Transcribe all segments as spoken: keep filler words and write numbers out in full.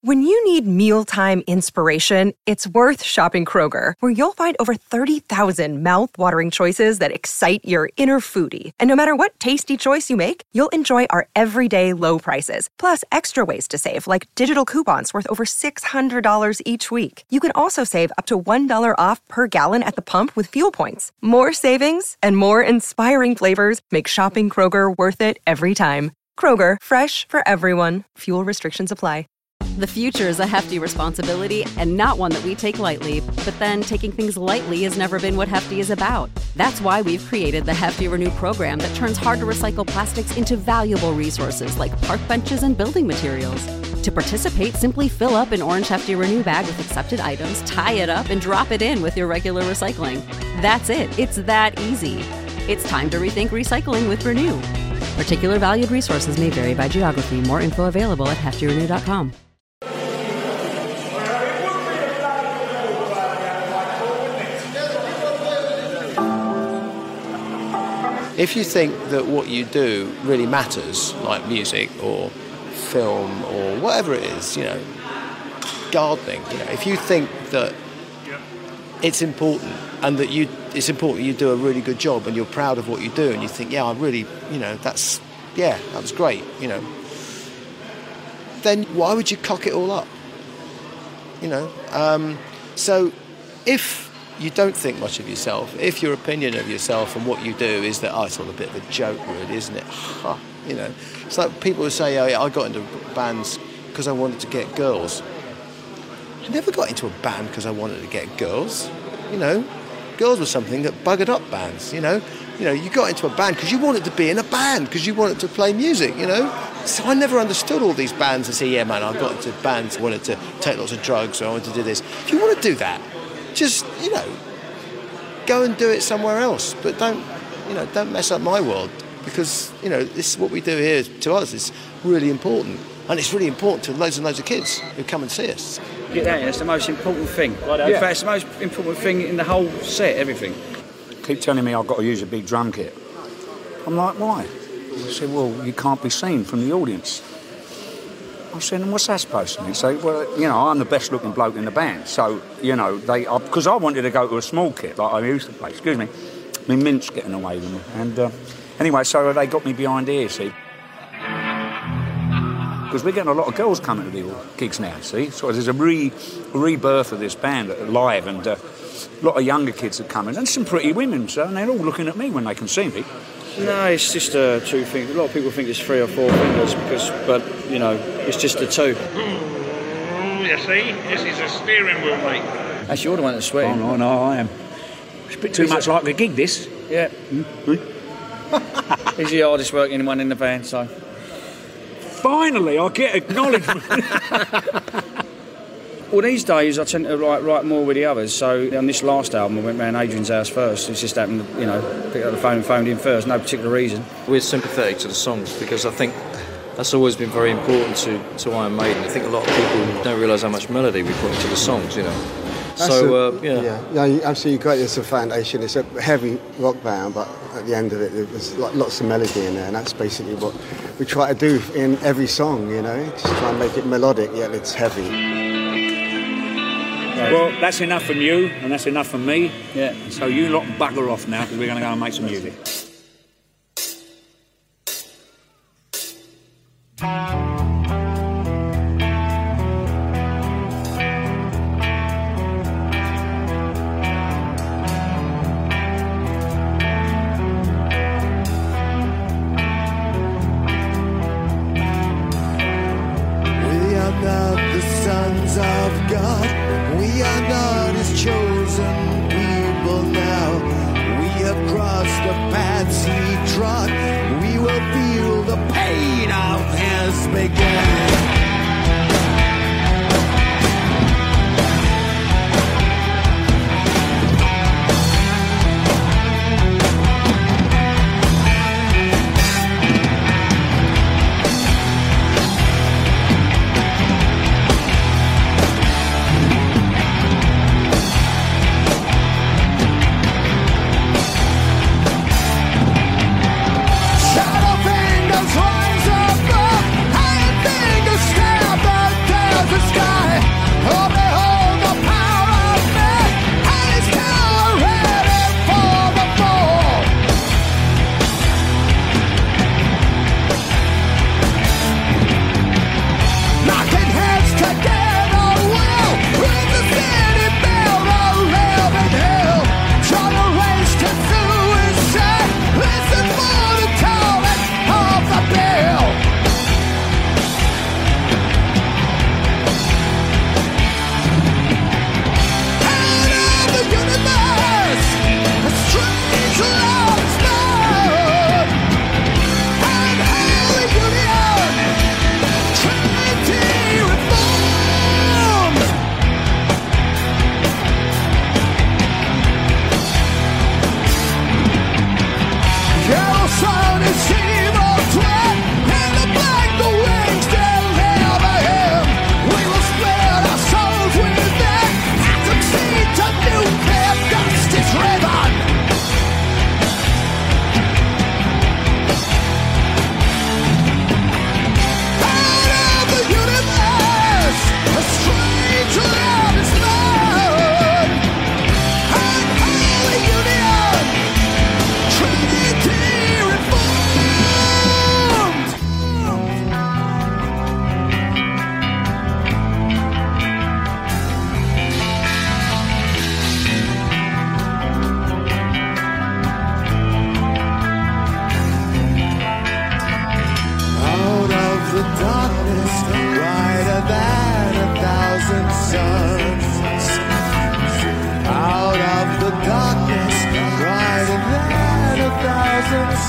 When you need mealtime inspiration, it's worth shopping Kroger, where you'll find over thirty thousand mouth-watering choices that excite your inner foodie. And no matter what tasty choice you make, you'll enjoy our everyday low prices, plus extra ways to save, like digital coupons worth over six hundred dollars each week. You can also save up to one dollar off per gallon at the pump with fuel points. More savings and more inspiring flavors make shopping Kroger worth it every time. Kroger, fresh for everyone. Fuel restrictions apply. The future is a hefty responsibility and not one that we take lightly. But then taking things lightly has never been what Hefty is about. That's why we've created the Hefty Renew program that turns hard-to-recycle plastics into valuable resources like park benches and building materials. To participate, simply fill up an orange Hefty Renew bag with accepted items, tie it up, and drop it in with your regular recycling. That's it. It's that easy. It's time to rethink recycling with Renew. Particular valued resources may vary by geography. More info available at hefty renew dot com. If you think that what you do really matters, like music or film or whatever it is, you know, gardening, you know, if you think that it's important and that you it's important you do a really good job and you're proud of what you do and you think, yeah, I really, you know, that's, yeah, that was great, you know, then why would you cock it all up? You know, um, so if you don't think much of yourself, if your opinion of yourself and what you do is that, oh, it's all a bit of a joke, really, isn't it? Huh. You know, it's like people who say, oh, yeah, I got into bands because I wanted to get girls. I never got into a band because I wanted to get girls. You know, girls were something that buggered up bands, you know. You know, you got into a band because you wanted to be in a band, because you wanted to play music, you know. So I never understood all these bands and say, yeah, man, I got into bands, I wanted to take lots of drugs, or I wanted to do this. If you want to do that, just, you know, go and do it somewhere else. But don't, you know, don't mess up my world, because, you know, this is what we do here to us. It's really important. And it's really important to loads and loads of kids who come and see us. Get that, it's the most important thing. In fact, it's the most important thing in the whole set, everything. Keep telling me I've got to use a big drum kit. I'm like, why? They said, well, you can't be seen from the audience. I said, and what's that supposed to mean? So, well, you know, I'm the best looking bloke in the band. So, you know, they, because I, I wanted to go to a small kit like I used to play. Excuse me. My mint's getting away with me. And uh, anyway, so they got me behind here, see. Because we're getting a lot of girls coming to the gigs now, see. So there's a re, rebirth of this band live, and uh, a lot of younger kids are coming, and some pretty women, so, and they're all looking at me when they can see me. No, it's just uh, two things. A lot of people think it's three or four fingers, because, but, you know, it's just the two. Ooh, you see, this is a steering wheel, mate. Actually, you're the one that's sweating. Oh, no, no, I am. It's a bit too is much it? Like a gig, this. Yeah. Mm-hmm. He's the hardest working one in the band, so... Finally, I get acknowledgement. Well, these days I tend to write, write more with the others. So on this last album, I went round Adrian's house first. It just happened, you know, picked up the phone and phoned in first. No particular reason. We're sympathetic to the songs because I think that's always been very important to, to Iron Maiden. I think a lot of people don't realise how much melody we put into the songs, you know. That's so, a, uh, yeah. Yeah, yeah, absolutely great. It's a foundation. It's a heavy rock band, but at the end of it, there's lots of melody in there, and that's basically what we try to do in every song, you know, just try and make it melodic, yet it's heavy. Well, that's enough from you, and that's enough from me. Yeah. So you lot bugger off now, because we're going to go and make some music. Shadow fingers rise above, iron fingers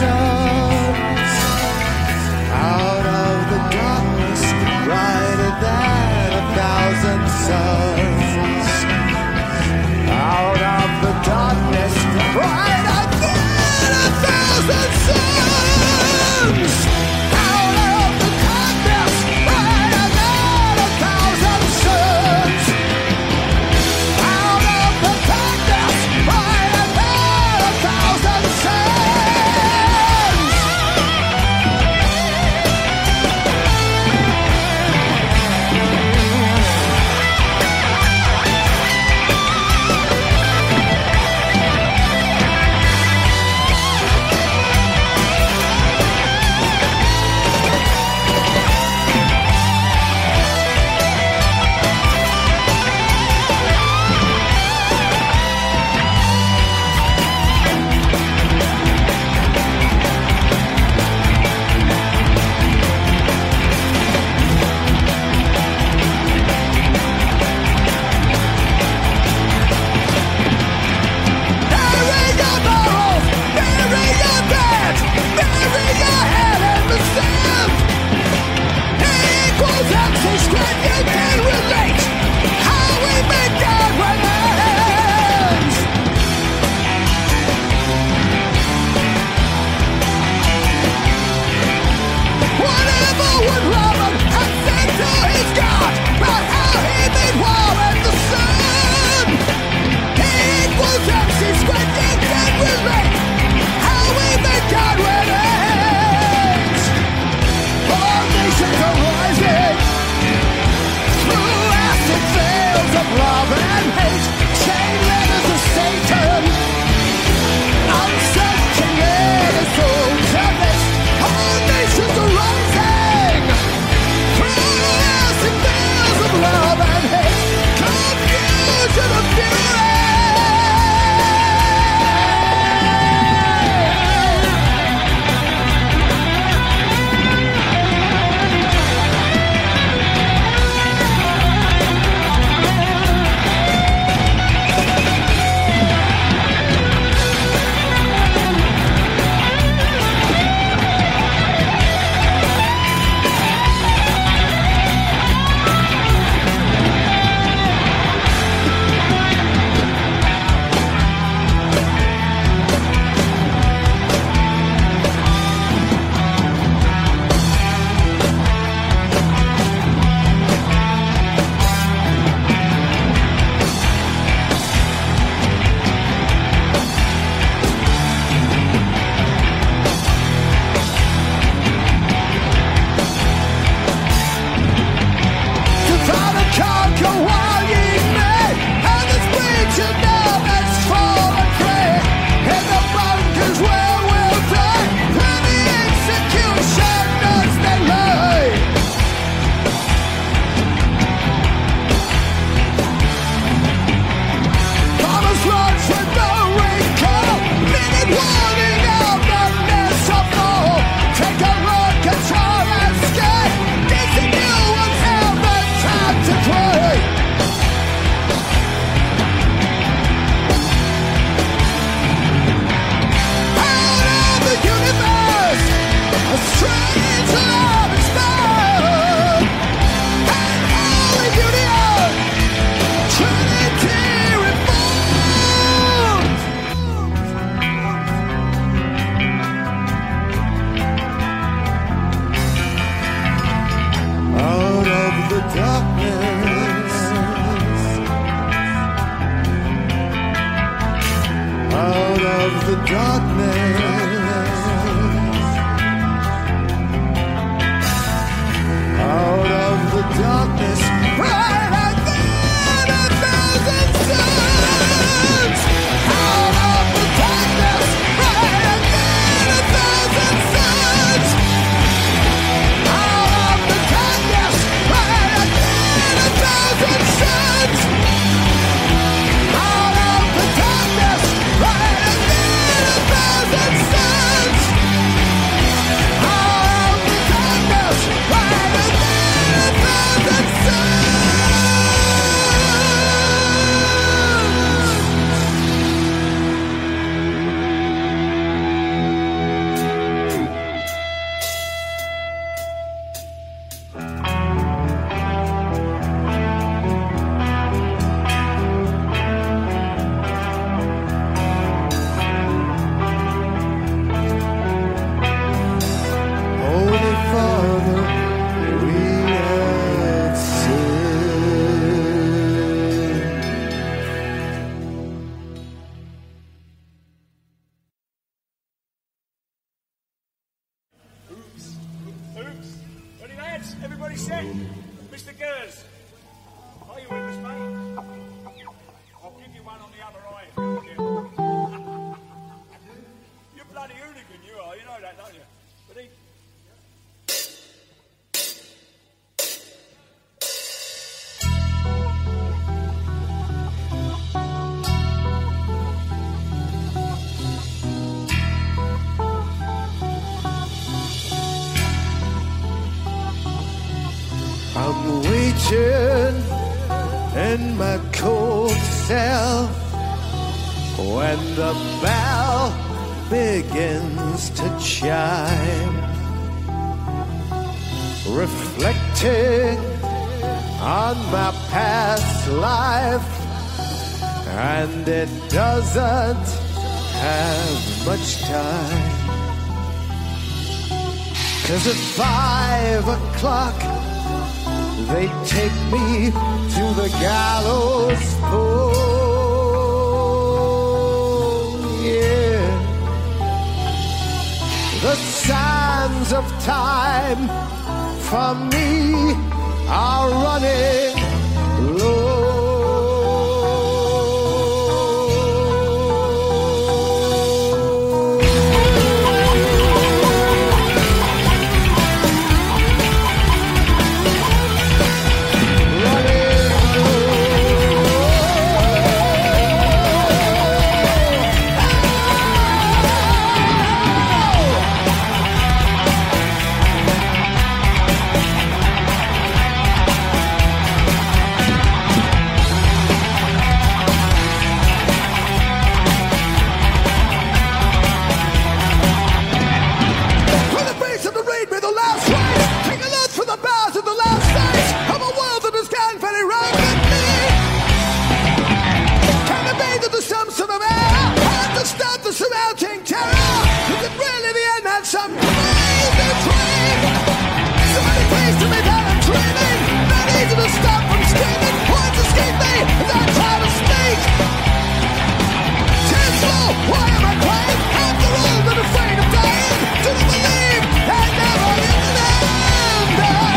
suns. Out of the darkness, brighter than a thousand suns. Out of the darkness, brighter than a thousand suns. Out of the darkness, brighter than a thousand suns. Out of the darkness, brighter than a thousand suns. Bury your morals, bury your dead, bury your head in the sand. Equals access when you can relate how we began when it ends. Whatever would Robin have said to his God about how he made war in the sun. Equals access when you can relate how we began when it ends. All nations are rising through acid veils of love and hate, chain letters of Satan, uncertain letters of tempest. All nations are rising through acid veils of love and hate, confusion of fury. To try to conquer while ye may, and this breach of love has fallen prey. In the bunkers where we'll die, where the executioners they lay. Thomas runs with no recall, minute warning of the mess of all. Take a look at your escape, these new ones have the time to play. Out of the universe, a strange love is found. And holy union, Trinity reformed. Out of the darkness, out of the darkness, out of the darkness, brighter than a thousand suns. Out of the darkness, brighter than a thousand suns. Out of the darkness, brighter than a thousand suns. Out of the darkness, brighter than a thousand suns. Winters. Are you with us, mate? I'll give you one on the other eye. You're a bloody hooligan, you are. You know that, don't you? But he... I'm waiting in my cold cell when the bell begins to chime, reflecting on my past life, and it doesn't have much time. 'Cause at five o'clock they take me to the gallows pole, yeah. The sands of time for me are running low. Surmounting terror, is it really the end had some crazy dream? Somebody please tell me that I'm dreaming. Not easy to stop from screaming. Words escape me as I try to speak. Tears flow, why am I crying? After all, I'm afraid of dying. Do you believe that never is an end?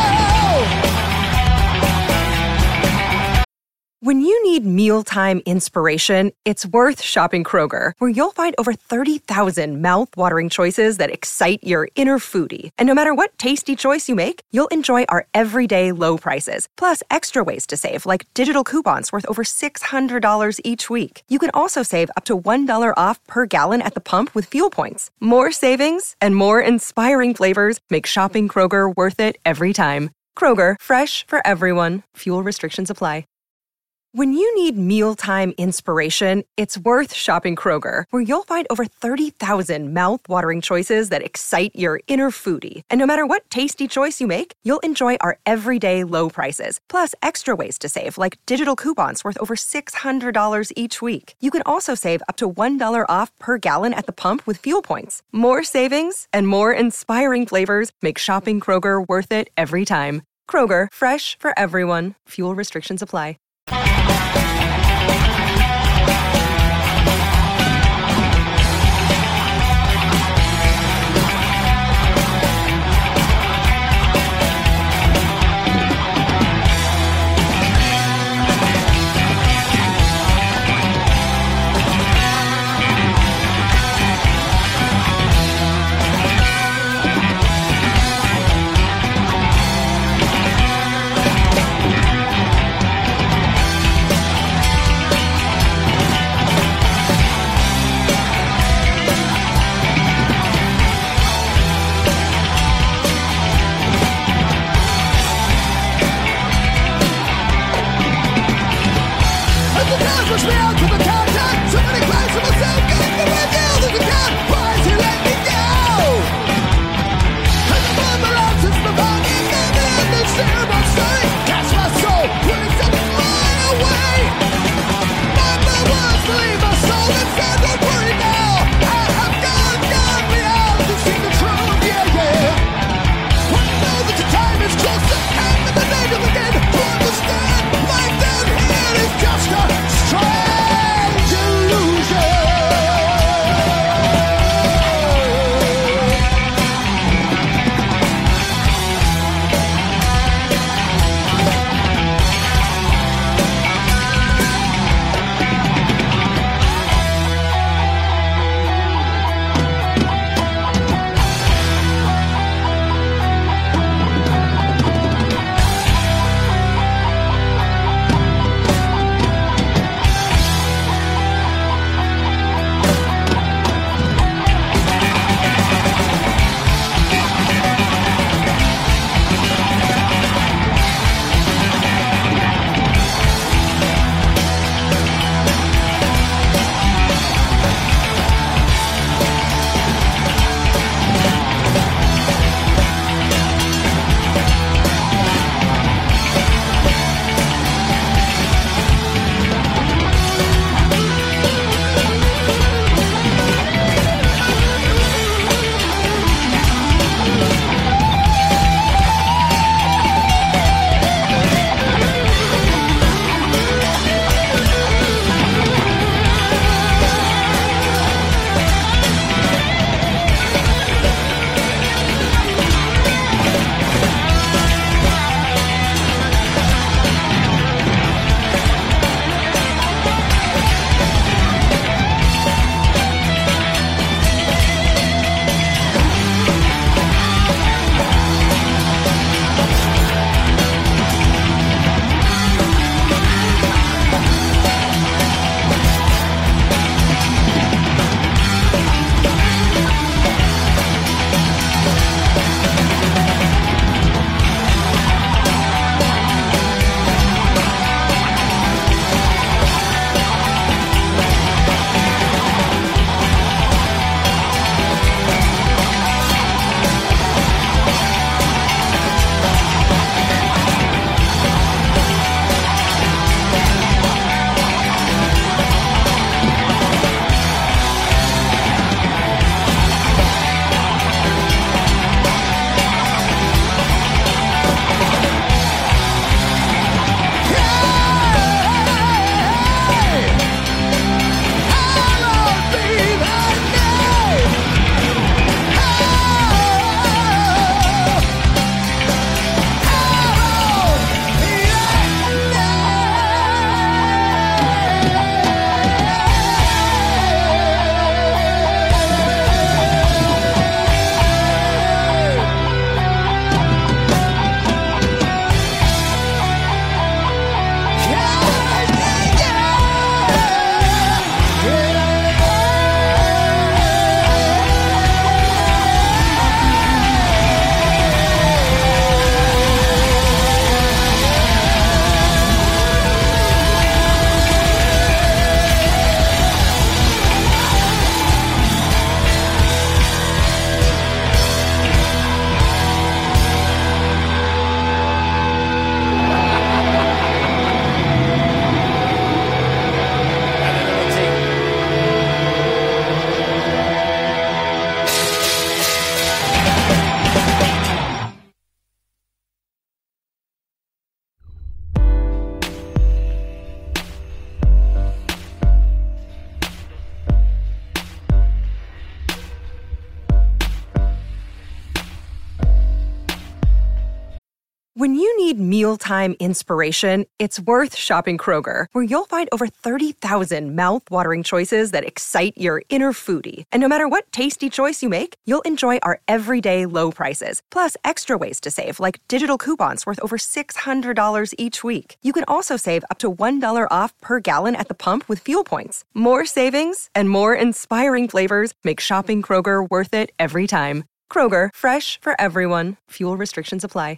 Oh. When you need mealtime inspiration, it's worth shopping Kroger, where you'll find over thirty thousand mouth-watering choices that excite your inner foodie. And no matter what tasty choice you make, you'll enjoy our everyday low prices, plus extra ways to save, like digital coupons worth over six hundred dollars each week. You can also save up to one dollar off per gallon at the pump with fuel points. More savings and more inspiring flavors make shopping Kroger worth it every time. Kroger, fresh for everyone. Fuel restrictions apply. When you need mealtime inspiration, it's worth shopping Kroger, where you'll find over thirty thousand mouth-watering choices that excite your inner foodie. And no matter what tasty choice you make, you'll enjoy our everyday low prices, plus extra ways to save, like digital coupons worth over six hundred dollars each week. You can also save up to one dollar off per gallon at the pump with fuel points. More savings and more inspiring flavors make shopping Kroger worth it every time. Kroger, fresh for everyone. Fuel restrictions apply. mealtime inspiration, it's worth shopping Kroger, where you'll find over thirty thousand mouth-watering choices that excite your inner foodie. And no matter what tasty choice you make, you'll enjoy our everyday low prices, plus extra ways to save, like digital coupons worth over six hundred dollars each week. You can also save up to one dollar off per gallon at the pump with fuel points. More savings and more inspiring flavors make shopping Kroger worth it every time. Kroger, fresh for everyone. Fuel restrictions apply.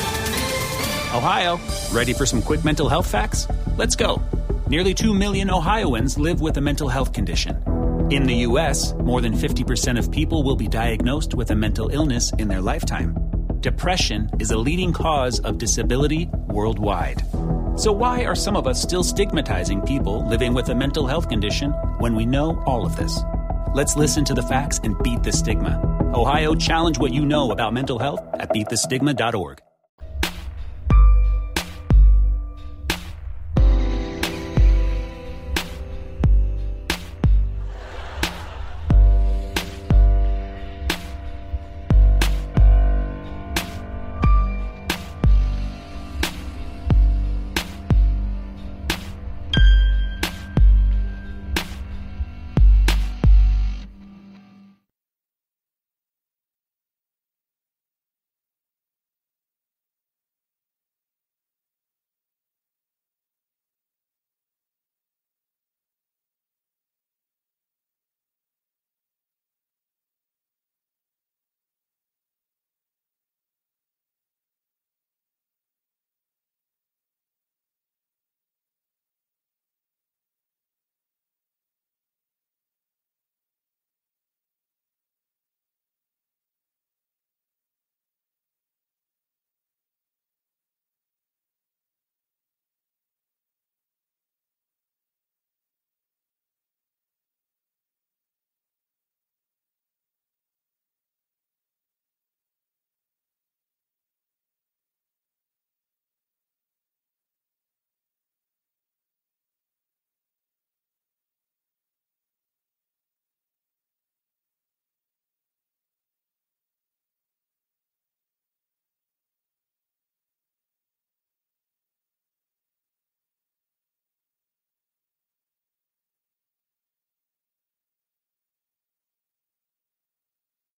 Ohio, ready for some quick mental health facts? Let's go. Nearly two million Ohioans live with a mental health condition. In the U S, more than fifty percent of people will be diagnosed with a mental illness in their lifetime. Depression is a leading cause of disability worldwide. So why are some of us still stigmatizing people living with a mental health condition when we know all of this? Let's listen to the facts and beat the stigma. Ohio, challenge what you know about mental health at beat the stigma dot org.